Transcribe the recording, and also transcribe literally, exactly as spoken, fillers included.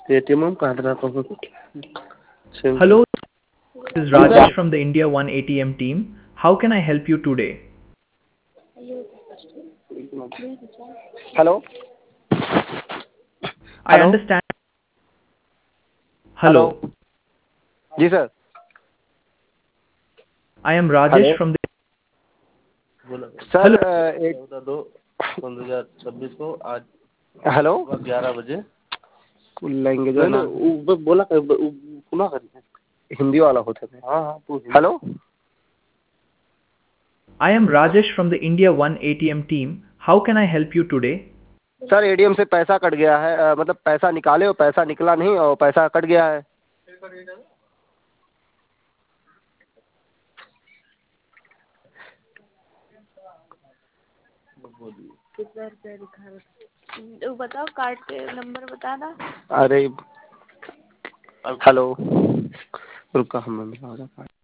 ATM में कहाँ रहा था? Hello, this is Rajesh from the India One A T M team. How can I help you today? Hello I hello understand. Hello Hello, जी sir. I am hello Rajesh from the. बोला sir Hello, uh, एक चौदह दो दो हजार छब्बीस को आज हेलो ग्यारह बजे लैंग्वेज ना बोला कर पुनः कर हिंदी वाला होता है। हाँ हाँ तू hello I am Rajesh from the India One A T M team. How can I help you today? Sir ATM से पैसा कट गया है, अ, मतलब पैसा निकाले और पैसा निकला नहीं और पैसा कट गया है। कितना रुपया दिखा रहा? वो बताओ, कार्ड के नंबर बताना। अरे हेलो रुका हम